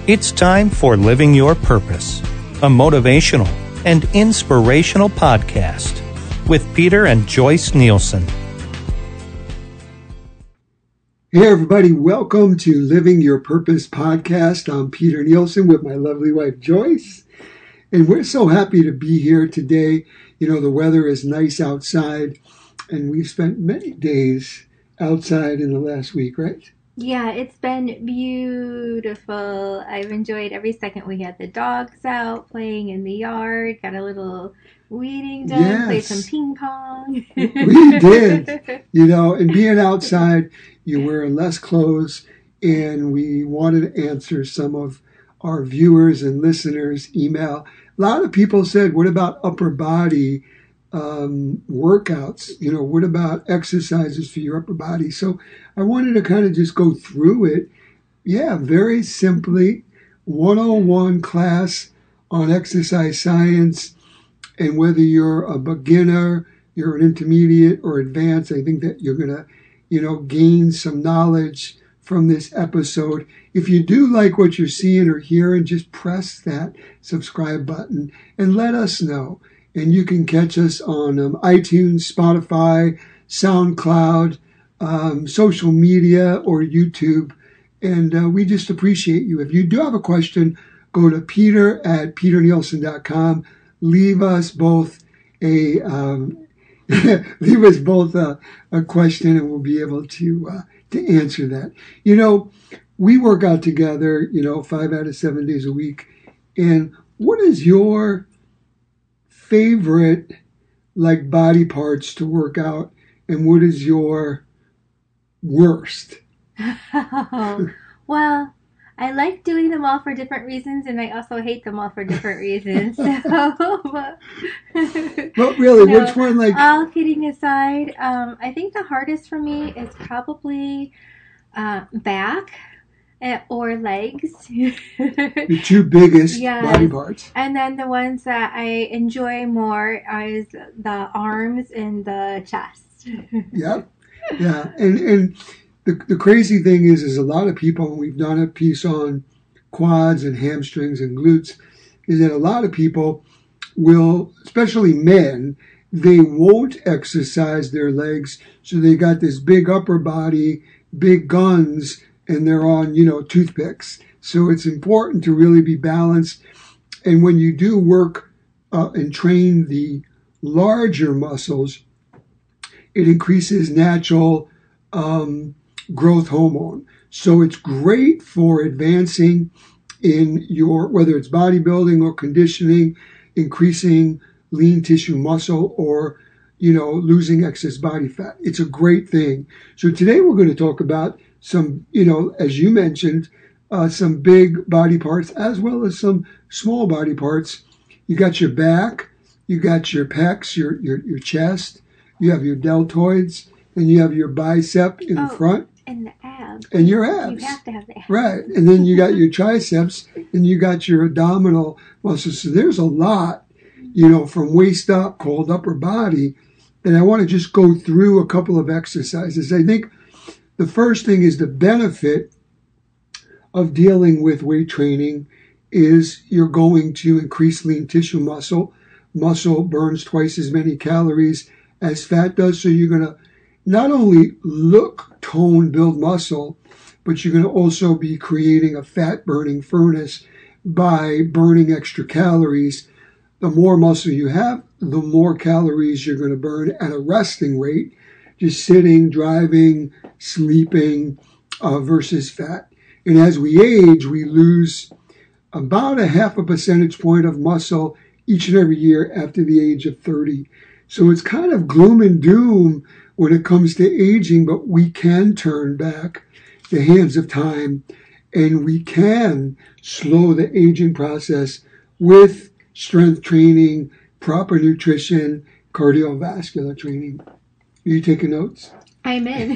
It's time for Living Your Purpose, a motivational and inspirational podcast with Peter and Joyce Nielsen. Hey everybody, welcome to Living Your Purpose podcast. I'm Peter Nielsen with my lovely wife Joyce, and we're so happy to be here today. You know, the weather is nice outside, and we've spent many days outside in the last week, right? Yeah, it's been beautiful. I've enjoyed every second. We had the dogs out playing in the yard, got a little weeding done, Yes. played some ping pong. We did, you know, and being outside, you're wearing less clothes, and we wanted to answer some of our viewers and listeners' email. A lot of people said, what about upper body workouts? You know, what about exercises for your upper body? So I wanted to kind of just go through it. Yeah, very simply, 101 class on exercise science. And whether you're a beginner, you're an intermediate or advanced, I think that you're going to, you know, gain some knowledge from this episode. If you do like what you're seeing or hearing, just press that subscribe button and let us know. And you can catch us on iTunes, Spotify, SoundCloud, social media, or YouTube. And we just appreciate you. If you do have a question, go to peter@peternielsen.com. Leave us both a question, and we'll be able to answer that. You know, we work out together, you know, 5 out of 7 days a week. And what is your favorite, like, body parts to work out, and what is your worst? Well, I like doing them all for different reasons, and I also hate them all for different reasons. But really, which one, like... All kidding aside, I think the hardest for me is probably back or legs. The two biggest body parts. And then the ones that I enjoy more is the arms and the chest. Yep. Yeah. And the crazy thing is a lot of people, and we've done a piece on quads and hamstrings and glutes, is that a lot of people will, especially men, they won't exercise their legs. So they got this big upper body, big guns, and they're on, you know, toothpicks. So it's important to really be balanced. And when you do work and train the larger muscles, it increases natural growth hormone. So it's great for advancing in your, whether it's bodybuilding or conditioning, increasing lean tissue muscle, or, you know, losing excess body fat. It's a great thing. So today we're going to talk about some, you know, as you mentioned, some big body parts as well as some small body parts. You got your back, you got your pecs, your chest, you have your deltoids, and you have your bicep in the front. And the abs. And your abs. You have to have the abs. Right. And then you got your triceps, and you got your abdominal muscles. So there's a lot, you know, from waist up, called upper body. And I want to just go through a couple of exercises. I think the first thing is the benefit of dealing with weight training is you're going to increase lean tissue muscle. Muscle burns twice as many calories as fat does. So you're going to not only look, tone, build muscle, but you're going to also be creating a fat burning furnace by burning extra calories. The more muscle you have, the more calories you're going to burn at a resting rate, just sitting, driving, sleeping, versus fat. And as we age, we lose about a 0.5 percentage point of muscle each and every year after the age of 30. So it's kind of gloom and doom when it comes to aging, but we can turn back the hands of time, and we can slow the aging process with strength training, proper nutrition, cardiovascular training. Are you taking notes? I'm in.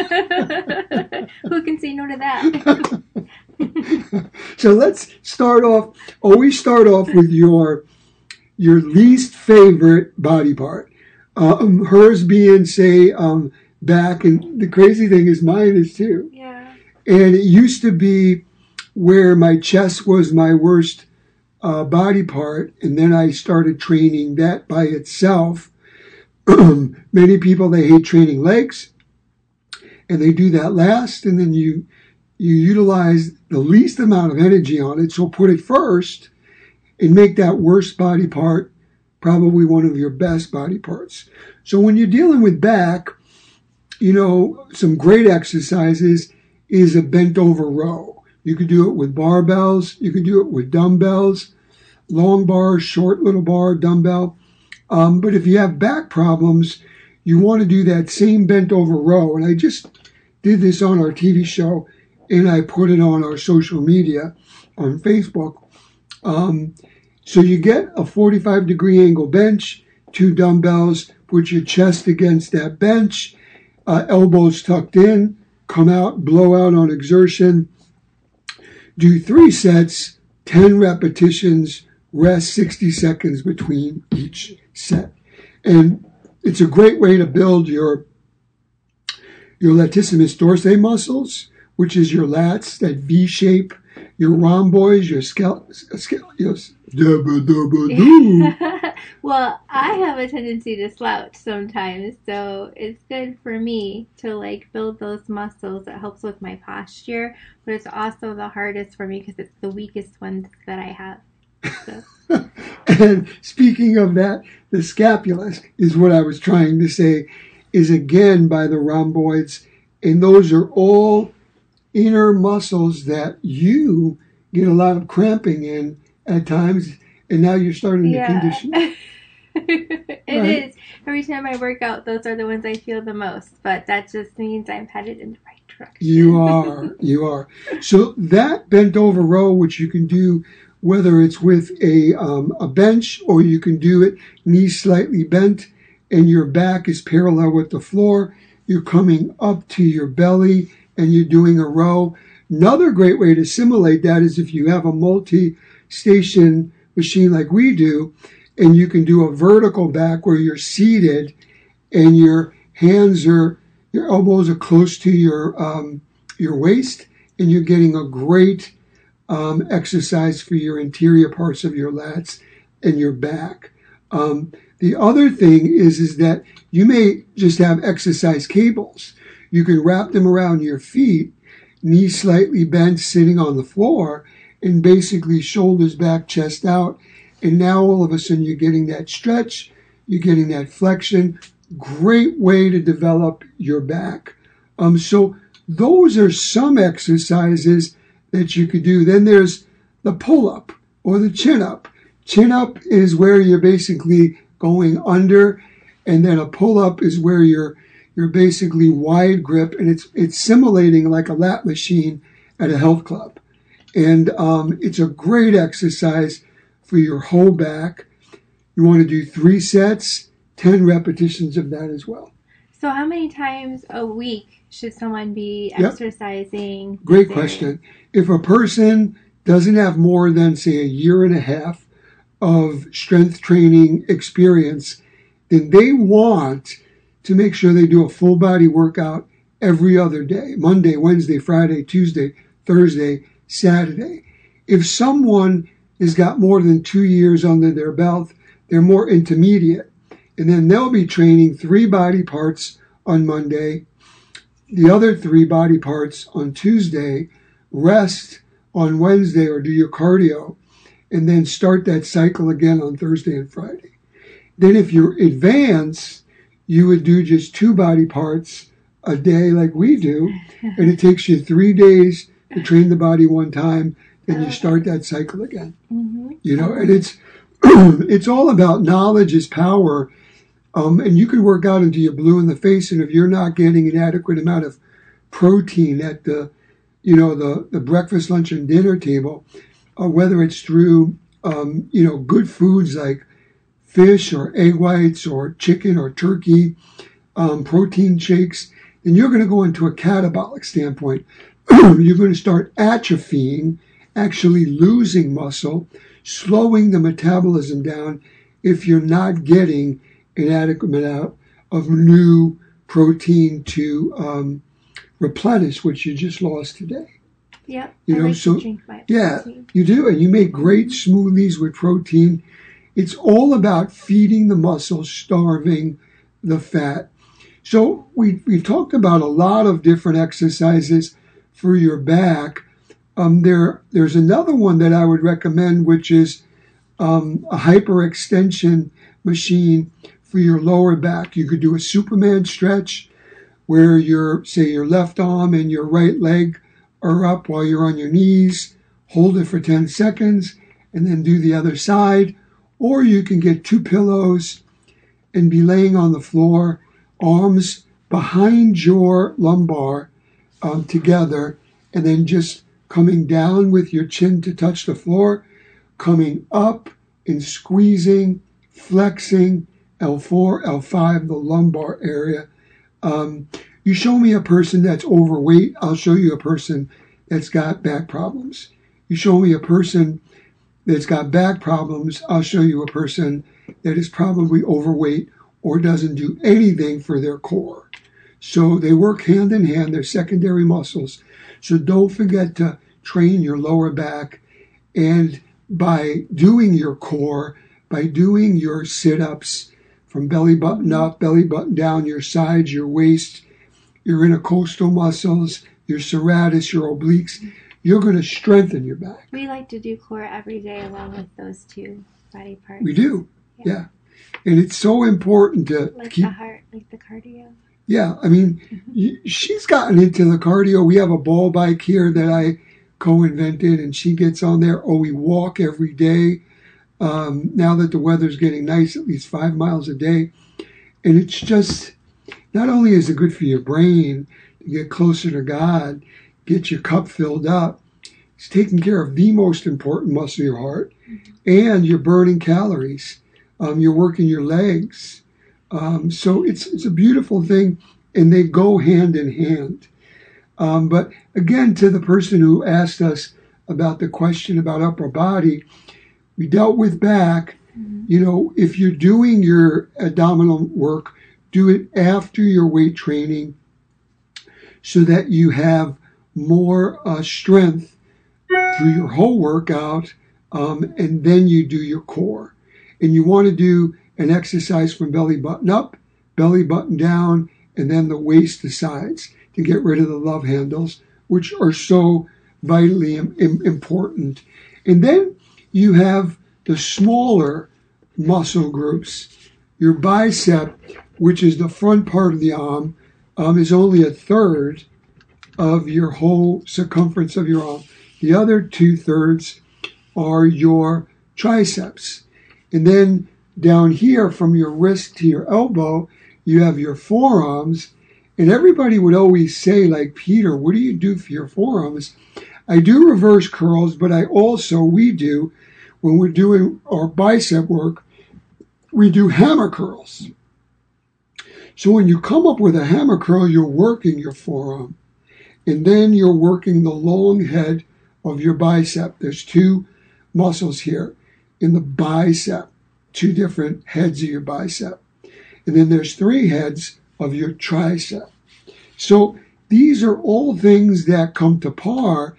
Who can say no to that? So let's start off. Always start off with your least favorite body part. Hers being, say, back, and the crazy thing is mine is too. Yeah. And it used to be where my chest was my worst body part, and then I started training that by itself. Many people, they hate training legs, and they do that last, and then you utilize the least amount of energy on it, so put it first and make that worst body part probably one of your best body parts. So when you're dealing with back, some great exercises is a bent over row. You could do it with barbells, you could do it with dumbbells, long bar, short little bar, dumbbell. But if you have back problems, you want to do that same bent over row. And I just did this on our TV show, and I put it on our social media on Facebook. So you get a 45-degree angle bench, 2 dumbbells, put your chest against that bench, elbows tucked in, come out, blow out on exertion. Do 3 sets, 10 repetitions, rest 60 seconds between each set. And it's a great way to build your latissimus dorsi muscles, which is your lats, that V shape, your rhomboids, your scoliosis. Well, I have a tendency to slouch sometimes, so it's good for me to build those muscles. It helps with my posture, but it's also the hardest for me because it's the weakest ones that I have. So. And speaking of that, the scapula is what I was trying to say, is again by the rhomboids, and those are all inner muscles that you get a lot of cramping in at times, and now you're starting to condition. It is. Every time I work out, those are the ones I feel the most, but that just means I'm headed in the right direction. You are. So that bent over row, which you can do whether it's with a bench, or you can do it knees slightly bent and your back is parallel with the floor. You're coming up to your belly and you're doing a row. Another great way to simulate that is if you have a multi-station machine like we do, and you can do a vertical back where you're seated and your elbows are close to your waist, and you're getting a great exercise for your interior parts of your lats and your back. The other thing is that you may just have exercise cables. You can wrap them around your feet, knees slightly bent, sitting on the floor, and basically shoulders back, chest out. And now all of a sudden you're getting that stretch, you're getting that flexion. Great way to develop your back. So those are some exercises that you could do. Then there's the pull-up or the chin-up. Chin-up is where you're basically going under, and then a pull-up is where you're basically wide grip, and it's simulating like a lat machine at a health club. And it's a great exercise for your whole back. You want to do 3 sets, 10 repetitions of that as well. So how many times a week should someone be exercising? Great question. If a person doesn't have more than, say, a year and a half of strength training experience, then they want to make sure they do a full body workout every other day: Monday, Wednesday, Friday, Tuesday, Thursday, Saturday. If someone has got more than 2 years under their belt, they're more intermediate. And then they'll be training 3 body parts on Monday, the other 3 body parts on Tuesday, rest on Wednesday or do your cardio, and then start that cycle again on Thursday and Friday. Then if you're advanced, you would do just 2 body parts a day like we do, and it takes you 3 days to train the body one time, then you start that cycle again. Mm-hmm. And it's all about knowledge is power. And you can work out until you're blue in the face, and if you're not getting an adequate amount of protein at the breakfast, lunch, and dinner table, whether it's through good foods like fish or egg whites or chicken or turkey, protein shakes, then you're going to go into a catabolic standpoint. You're going to start atrophying, actually losing muscle, slowing the metabolism down if you're not getting an adequate amount of new protein to replenish what you just lost today. Yep. You I know, like so to drink my yeah, protein. you do, and you make great smoothies with protein. It's all about feeding the muscle, starving the fat. So we've talked about a lot of different exercises for your back. There's another one that I would recommend, which is a hyperextension machine for your lower back. You could do a Superman stretch where your left arm and your right leg are up while you're on your knees. Hold it for 10 seconds and then do the other side. Or you can get 2 pillows and be laying on the floor, arms behind your lumbar together, and then just coming down with your chin to touch the floor, coming up and squeezing, flexing L4, L5, the lumbar area. You show me a person that's overweight, I'll show you a person that's got back problems. You show me a person that's got back problems, I'll show you a person that is probably overweight or doesn't do anything for their core. So they work hand in hand, they're secondary muscles. So don't forget to train your lower back, and by doing your core, by doing your sit-ups from belly button up, belly button down, your sides, your waist, your intercostal muscles, your serratus, your obliques, you're going to strengthen your back. We like to do core every day along with those 2 body parts. We do, yeah. And it's so important to like keep... the heart, like the cardio. Yeah, I mean, she's gotten into the cardio. We have a ball bike here that I co-invented, and she gets on there. Oh, we walk every day. Now that the weather's getting nice, at least 5 miles a day. And it's just, not only is it good for your brain to get closer to God, get your cup filled up, it's taking care of the most important muscle, your heart, and you're burning calories. You're working your legs. So it's a beautiful thing, and they go hand in hand. But again, to the person who asked us about the question about upper body, we dealt with back. You know, if you're doing your abdominal work, do it after your weight training so that you have more strength through your whole workout, and then you do your core. And you want to do an exercise from belly button up, belly button down, and then the waist to sides to get rid of the love handles, which are so vitally important. And then you have the smaller muscle groups. Your bicep, which is the front part of the arm, is only 1/3 of your whole circumference of your arm. The other 2/3 are your triceps. And then down here from your wrist to your elbow, you have your forearms. And everybody would always say, like, Peter, what do you do for your forearms? I do reverse curls, but we do, when we're doing our bicep work, we do hammer curls. So when you come up with a hammer curl, you're working your forearm. And then you're working the long head of your bicep. There's 2 muscles here in the bicep, 2 different heads of your bicep. And then there's 3 heads of your tricep. So these are all things that come to par.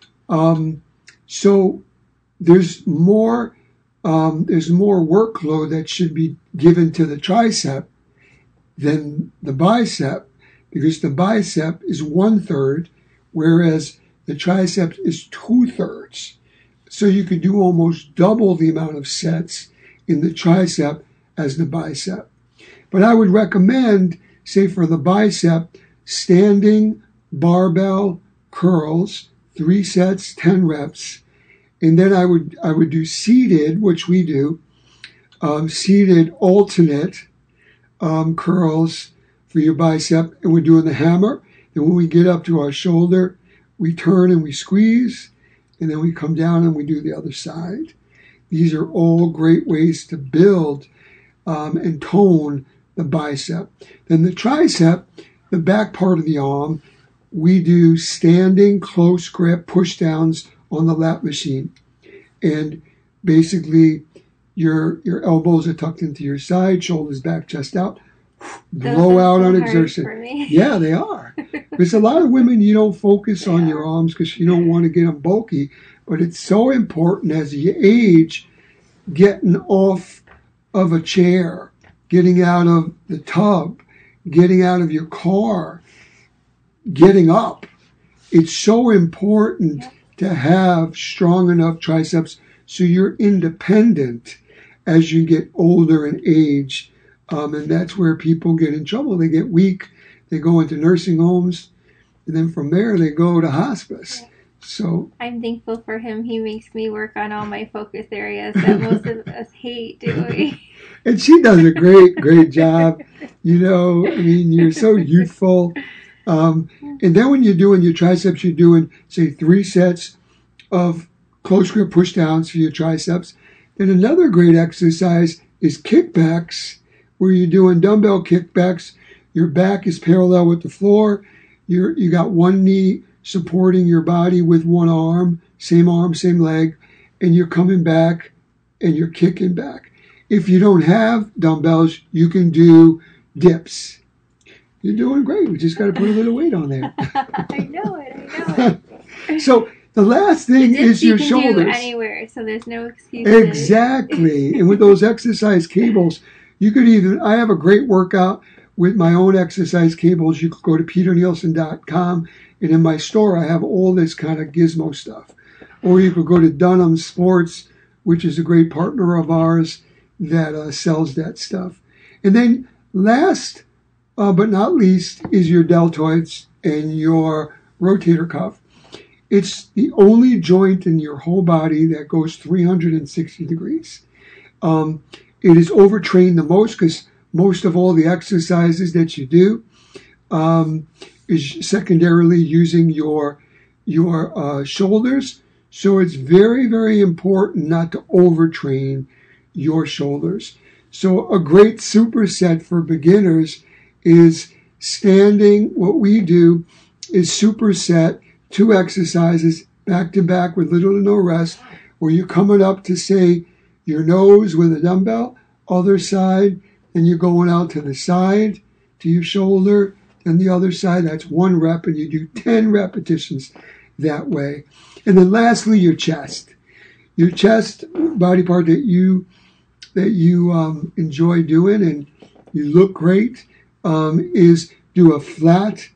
So there's more workload that should be given to the tricep than the bicep, because the bicep is 1/3, whereas the tricep is 2/3. So you could do almost double the amount of sets in the tricep as the bicep. But I would recommend, say for the bicep, standing barbell curls, 3 sets, 10 reps. And then I would do seated, which we do, seated alternate curls for your bicep. And we're doing the hammer. And when we get up to our shoulder, we turn and we squeeze. And then we come down and we do the other side. These are all great ways to build and tone the bicep. Then the tricep, the back part of the arm, we do standing close grip push downs on the lap machine. And basically your elbows are tucked into your side, shoulders back, chest out. blow out on hard exertion. for me. Yeah, they are. There's a lot of women, you don't focus on your arms because you don't want to get them bulky, but it's so important as you age, getting off of a chair, getting out of the tub, getting out of your car, getting up. It's so important to have strong enough triceps so you're independent as you get older and age. And that's where people get in trouble. They get weak. They go into nursing homes. And then from there, they go to hospice. So I'm thankful for him. He makes me work on all my focus areas that most of us hate doing. And she does a great job. You know, I mean, you're so youthful. And then when you're doing your triceps, you're doing, say, 3 sets of close grip push downs for your triceps. Then another great exercise is kickbacks, where you're doing dumbbell kickbacks. Your back is parallel with the floor. You got one knee supporting your body with one arm, same leg, and you're coming back and you're kicking back. If you don't have dumbbells, you can do dips. You're doing great. We just got to put a little weight on there. I know it. So the last thing is your shoulders. You can do anywhere, so there's no excuse. Exactly. And with those exercise cables, you could even, I have a great workout with my own exercise cables. You could go to peternielsen.com, and in my store, I have all this kind of gizmo stuff. Or you could go to Dunham Sports, which is a great partner of ours that sells that stuff. And then last but not least is your deltoids and your rotator cuff. It's the only joint in your whole body that goes 360 degrees. It is overtrained the most because most of all the exercises that you do is secondarily using your shoulders. So it's very, very important not to overtrain your shoulders. So a great superset for beginners is standing. What we do is superset 2 exercises back to back with little to no rest, where you're coming up to, say, your nose with a dumbbell, other side, and you're going out to the side, to your shoulder, and the other side. That's 1 rep, and you do 10 repetitions that way. And then lastly, your chest. Your chest, body part that you enjoy doing and you look great, is do a flat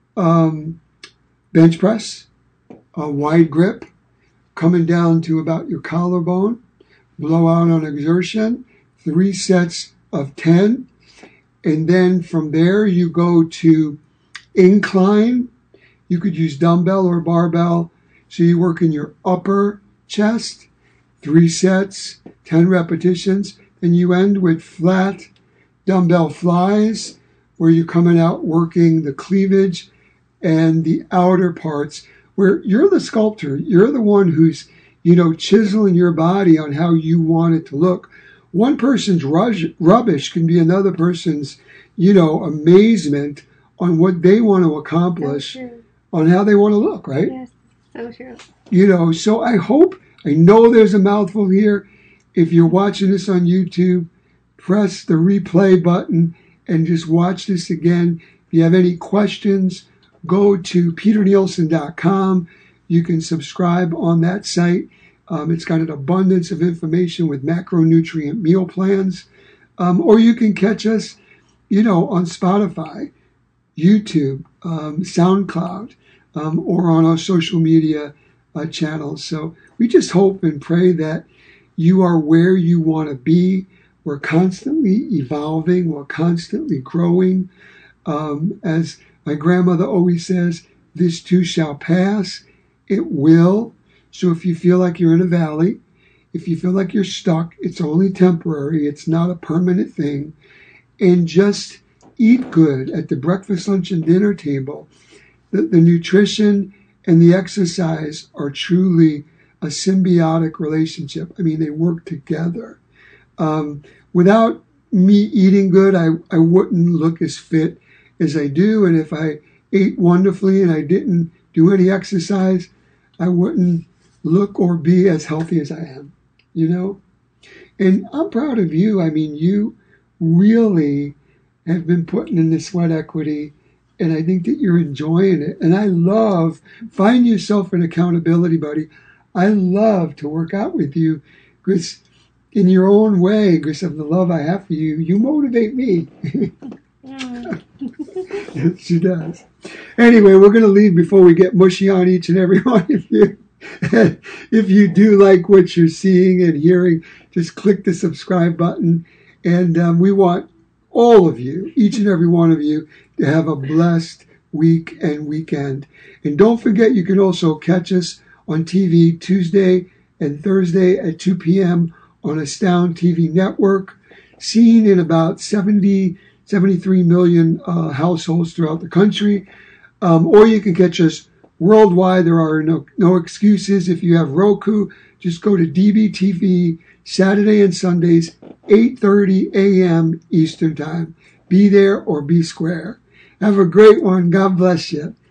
bench press, a wide grip, coming down to about your collarbone, blow out on exertion, 3 sets of 10. And then from there, you go to incline. You could use dumbbell or barbell. So you work in your upper chest, 3 sets, 10 repetitions. And you end with flat dumbbell flies, where you're coming out working the cleavage and the outer parts, where you're the sculptor. You're the one who's, chiseling your body on how you want it to look. One person's rubbish can be another person's, amazement on what they want to accomplish, on how they want to look, right? Yes, so true. So I know there's a mouthful here. If you're watching this on YouTube, press the replay button and just watch this again. If you have any questions, go to peternielsen.com. You can subscribe on that site. It's got an abundance of information with macronutrient meal plans. Or you can catch us, on Spotify, YouTube, SoundCloud, or on our social media channels. So we just hope and pray that you are where you want to be. We're constantly evolving. We're constantly growing. As my grandmother always says, this too shall pass. It will. So if you feel like you're in a valley, if you feel like you're stuck, it's only temporary. It's not a permanent thing. And just eat good at the breakfast, lunch, and dinner table. The nutrition and the exercise are truly a symbiotic relationship. I mean, they work together. Without me eating good, I wouldn't look as fit as I do. And if I ate wonderfully and I didn't do any exercise, I wouldn't look or be as healthy as I am, And I'm proud of you. I mean, you really have been putting in the sweat equity, and I think that you're enjoying it. And I love, find yourself an accountability buddy. I love to work out with you because in your own way, because of the love I have for you, you motivate me. She does. Anyway, we're going to leave before we get mushy on each and every one of you. If you do like what you're seeing and hearing, just click the subscribe button. And we want all of you, each and every one of you, to have a blessed week and weekend. And don't forget, you can also catch us on TV Tuesday and Thursday at 2 p.m. on Astound TV Network, seen in about 73 million households throughout the country. Or you can catch us worldwide. There are no excuses. If you have Roku, just go to DBTV Saturday and Sundays, 8:30 a.m. Eastern Time. Be there or be square. Have a great one. God bless you.